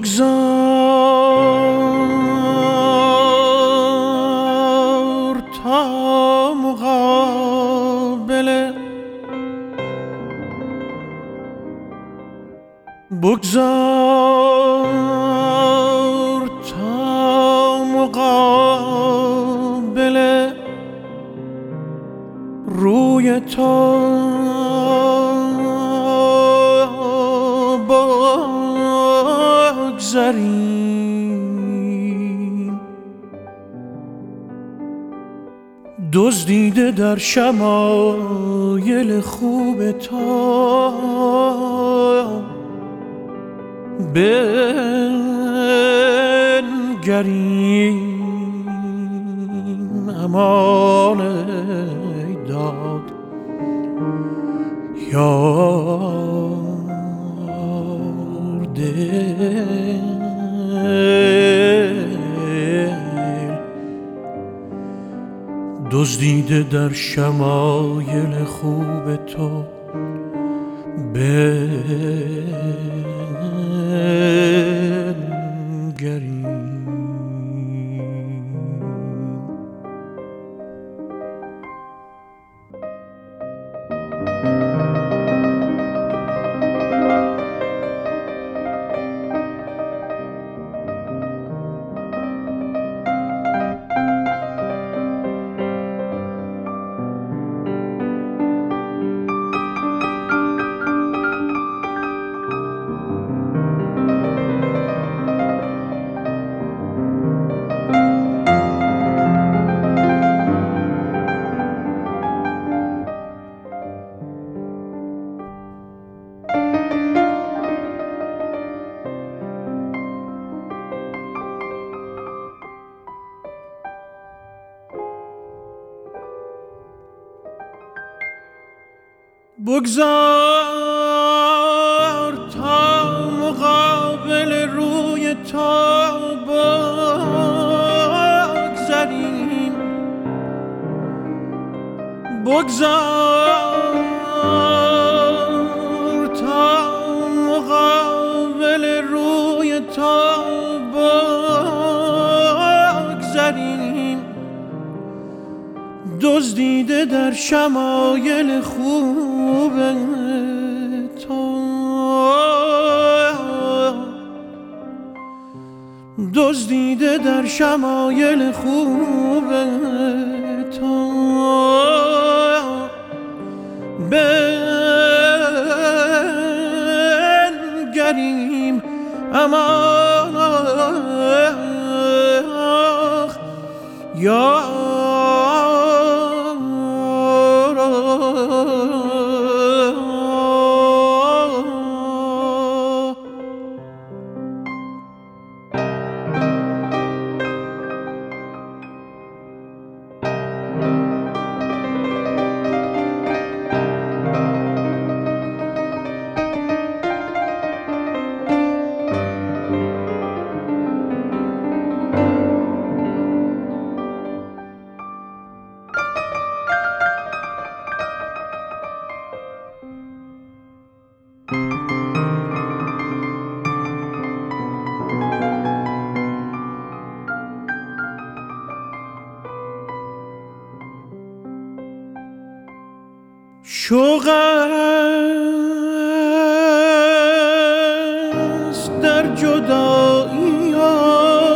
بگذار تا مقابله بگذار تا مقابله روی تو بگذریم دزدیده در شمایل خوب تو بنگریم امان ای داد یار دل دزدیده در شمایل خوب تو بنگریم. بگذار تا مقابل روی تو بگذریم بگذار تا مقابل روی تو بگذریم دزدیده در شمایل خوب تو دزدیده در شمایل خوب تو بنگریم امان یا شوق است در جدایی ها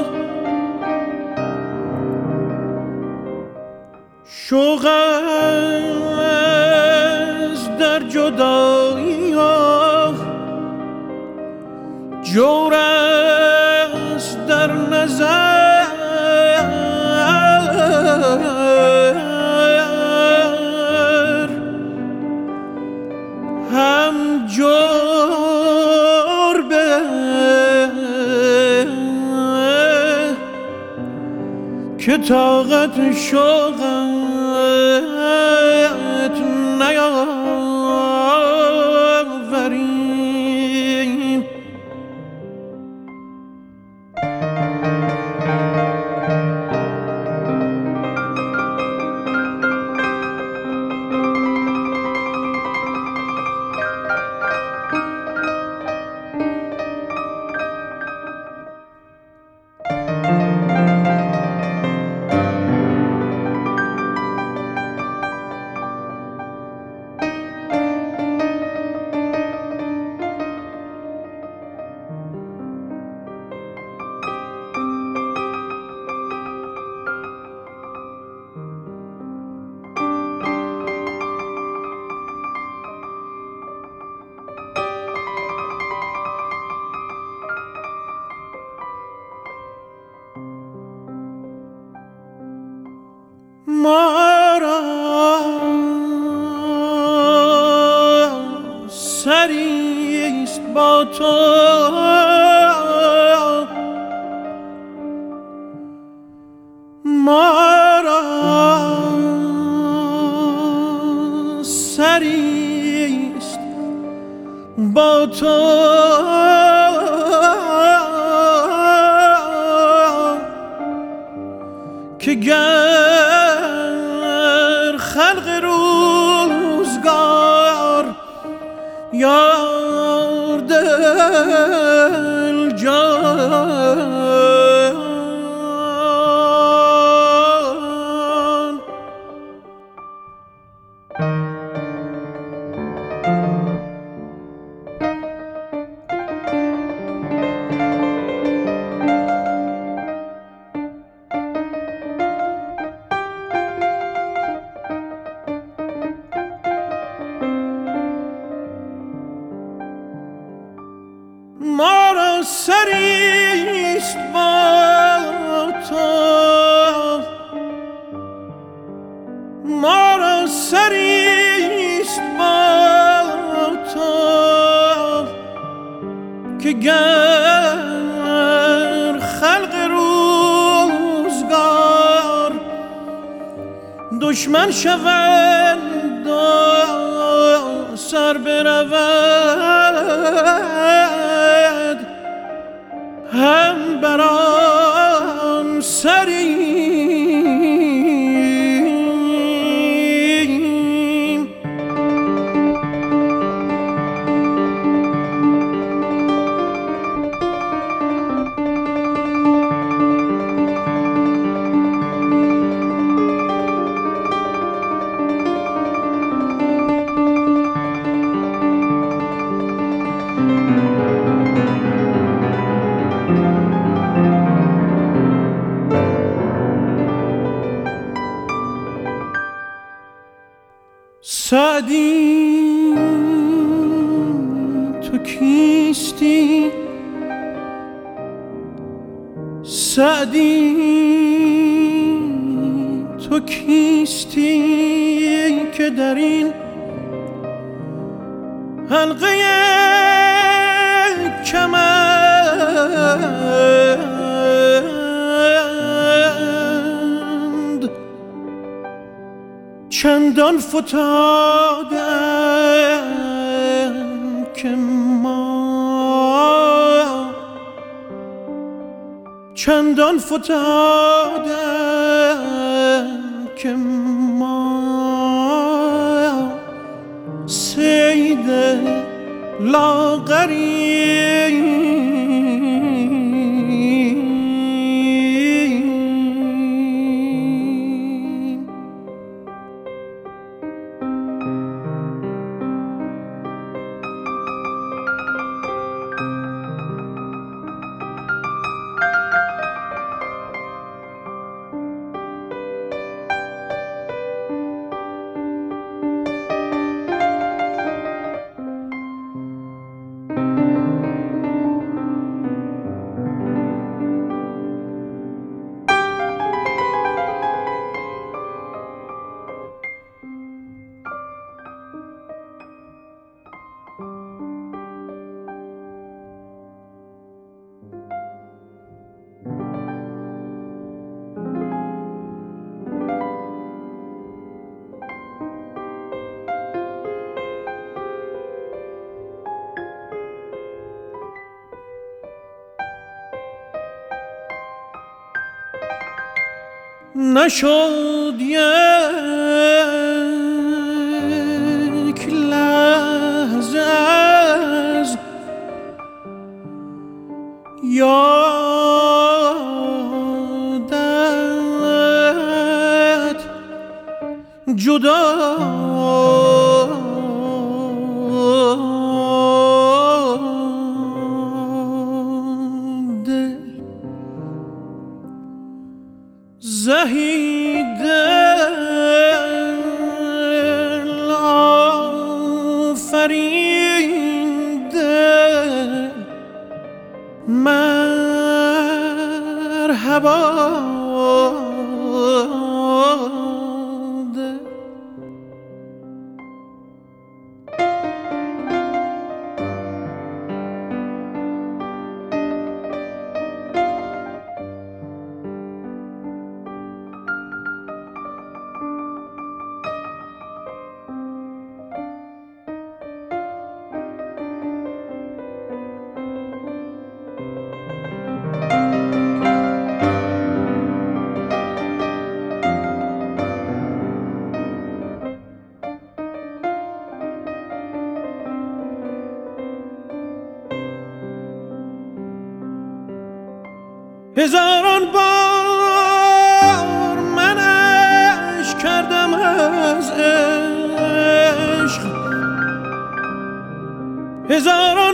شوق است در جدایی ها جور است در نظر هم جور به که طاقت شوقت نیاوریم ما را سریست با تو، ما را سریست با تو، که گر خلق روزگار یار دل جان ما را سریست با تو، ما را سریست با تو، که گر خلق روزگار دشمن شوند و سر برود، هم برام سریم. سعدی تو کیستی، سعدی تو کیستی که در این حلقه کمند چندان فتادم که ما، چندان فتادم که ما صید لاغریم. نشد یک لحظه از یادت جدا، زهی دل آفرینده، مرحبا هزاران بار منش کردم از عشق، هزاران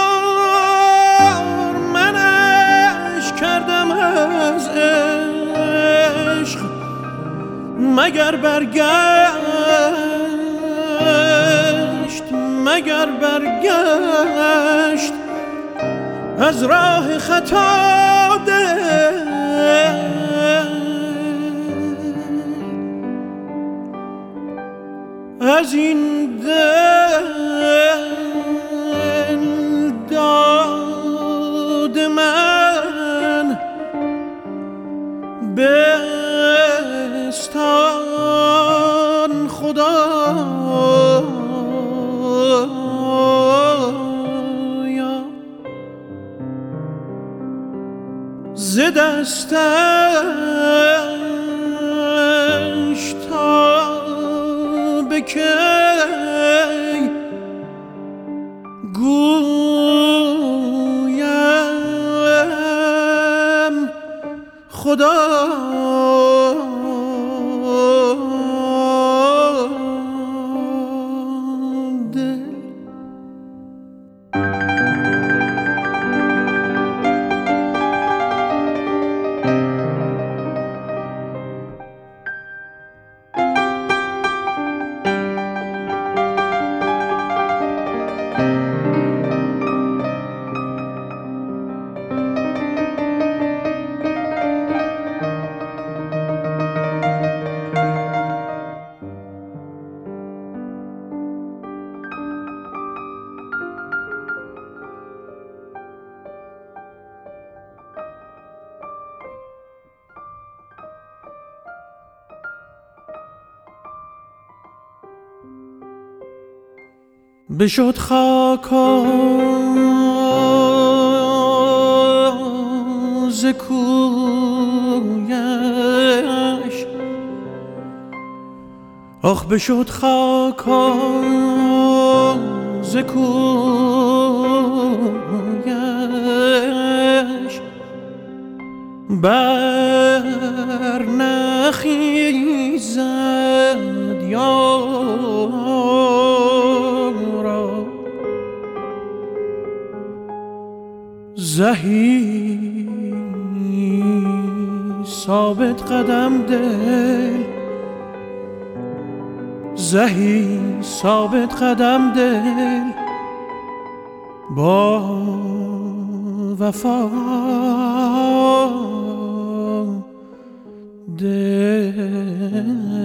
بار منش کردم از عشق، مگر برگشت از راه خطا دل، از این دل داد من بستان خدایا، ز دستش تا به کی گویم خدا بشد خاکا ز کویش، آخ بشد خاکا ز کویش، بر نخیزد یارا زهی ثابت قدم دل، زهی ثابت قدم دل با وفا دل.